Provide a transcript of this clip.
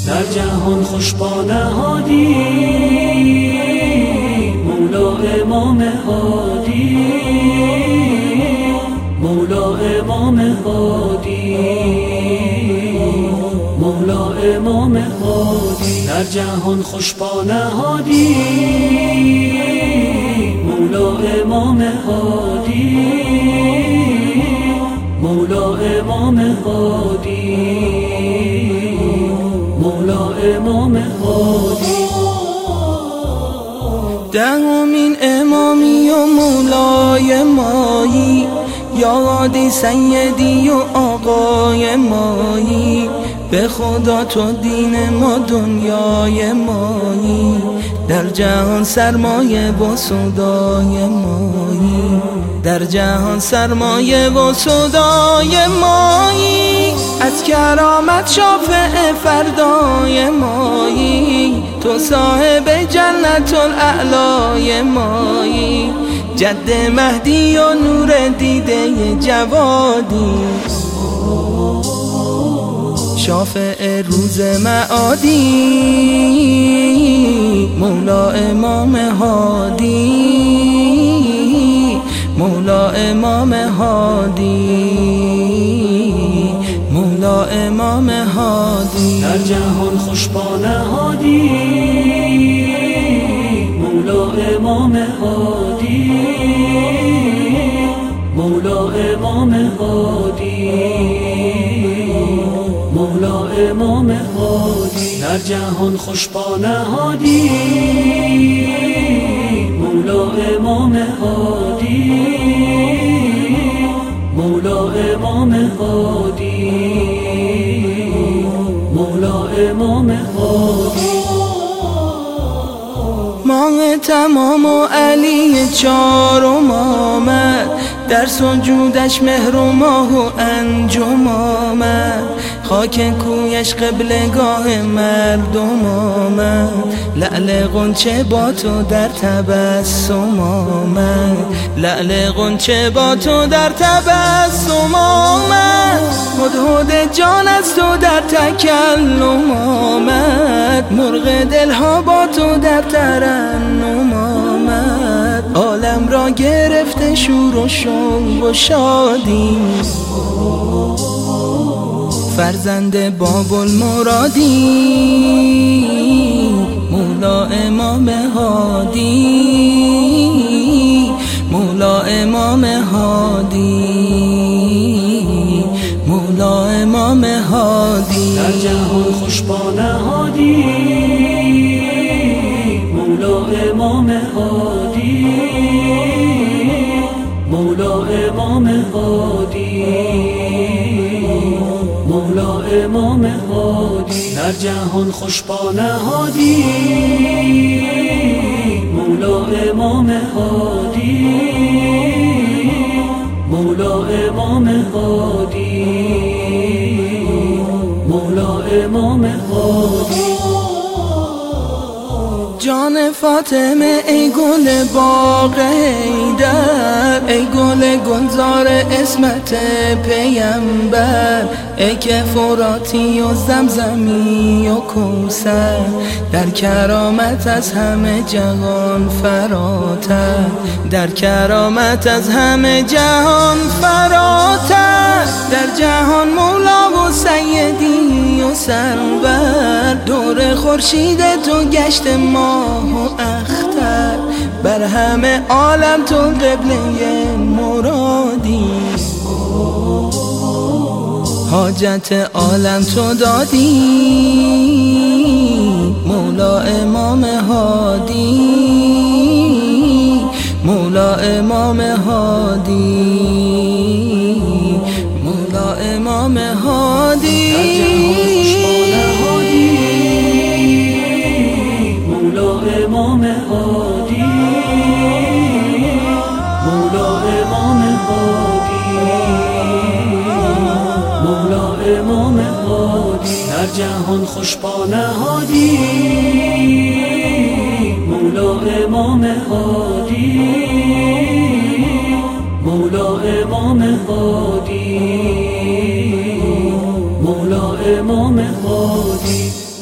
در جهان خوشبا نهادی، مولا امام هادی، مولا امام هادی، مولا امام هادی. در جهان خوشبا نهادی، مولا امام هادی، مولا امام هادی، مولا امام هادی. دهمین امامی و مولای مایی، یا هادی سیدی و آقای مایی. به خدا تو دین ما دنیای مایی، در جهان سرمایه و سودای مایی، در جهان سرمایه و سودای مایی. از کرامت شافع فردای مایی، تو صاحب جنت الاعلای مایی. جد مهدی و نور دیده جوادی، شافع روز معادی. مولا امام هادی، مولا امام هادی، مولا امام هادی. در جهان خوشبا نهادی، مولا امام هادی، مولا امام هادی، مولا امام هادی. در جهان خوشبا نهادی، مولا امام هادی، مولا امام هادی، مولا امام هادی. ماه تمام و علی چارم آمد، در سجودش مهر و ماه و انجم آمد. خاک کویش قبلگاه مردم آمد، لعل غنچه با تو در تبسم آمد، لعل غنچه با تو در تبسم آمد. هدهد جان از تو در تکلم آمد، مرغ دلها با تو در ترنم آمد. عالم را گرفته شور و شوق و شادی، فرزند باب المرادی. مولا امام هادی، مولا امام هادی، مولا امام هادی. در جهان خوشبا نهادی، مولا امام هادی، مولا امام هادی، مولا امام هادی. در جهان خوشبا نهادی، مولا امام هادی، مولا امام هادی، مولا امام هادی. جان فاطمه ای گل باغ حیدر، ای گل گلزار اسمت پیمبر. ای که فراتی و زمزمی و کوثر، در کرامت از همه جهان فراتر، در کرامت از همه جهان فراتر. در جهان مولا و سیدی و سرور، دور خورشید تو گشت ماه و اختر. بر همه عالم تو قبله مرادی، حاجت عالم تو دادی. مولا امام هادی، مولا امام هادی، مولا امام هادی. مولا امام هادی، مولا امام هادی، مولا امام هادی. در جهان خوشبا نهادی، مولا امام هادی، مولا امام هادی، مولا امام هادی.